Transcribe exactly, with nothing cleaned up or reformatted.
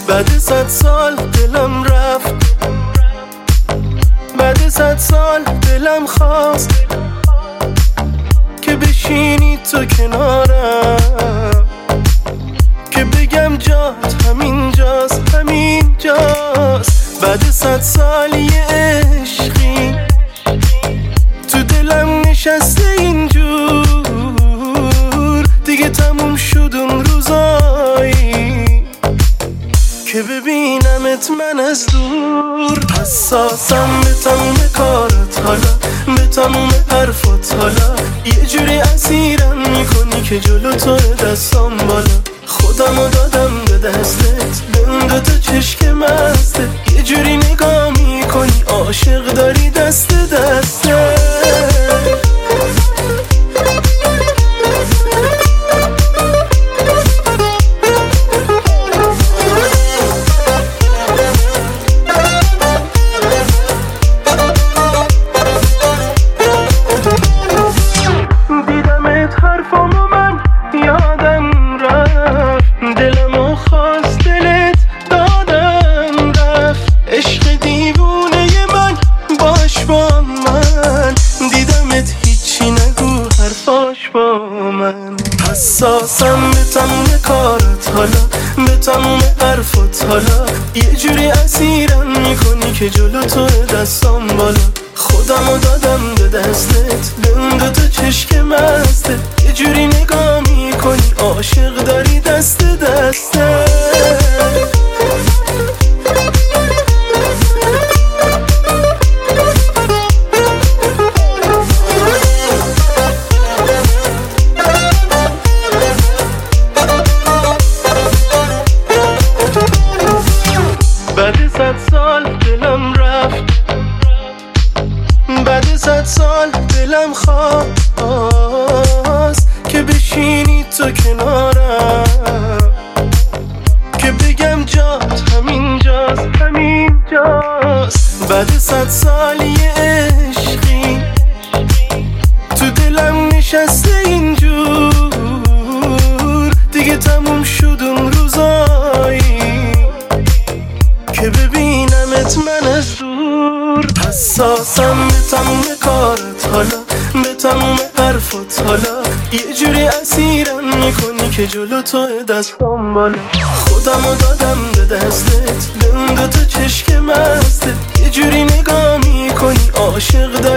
بعد صد سال دلم رفت، بعد صد سال دلم خواست که بشینی تو کنارم، که بگم جات همین جاست، همین جاست. بعد صد سال یه عشقی تو دلم نشسته اینجور، دیگه تموم شد اون روزایی که ببینمت من از دور. حساسم به تموم کارت حالا، به تموم حرفات حالا، یه جوری اسیرم میکنی که جلو تو دستام بالا. خودمو دادم به دستت، به اون دوتا چشک مستت، یه جوری نگاه میکنی عاشق داری دست دسته. دیدمت حرفامو من یادم رفت، دلمو خواست دلت دادم رفت. عشق دیوونه من باش با من، دیدمت هیچی نگو حرفاش با من. حساسم به تموم کارت حالا، به تموم حرفات حالا، یه جوری اسیرم میکنی که جلو تو دستام بالا. خودمو دادم به دستت، به اون دوتا چشک مستت، یه جوری نگاه میکنی عاشق داری دست دسته. بعد صد سال دلم رفت، بعد صد سال دلم خواست که بشینی تو کنارم، که بگم جات همین جاست، همین جاست. بعد صد سال یه عشقی تو دلم نشسته اینجور، دیگه تموم شد اون روزایی که ببینمت من از دور. حساسم به تموم کارت حالا، به تموم حرفات حالا، یه جوری اسیرم میکنی که جلو تو دستام بالا. خودمو دادم به دستت، به اون دوتا چشک مستت، یه جوری نگاه میکنی عاشق داری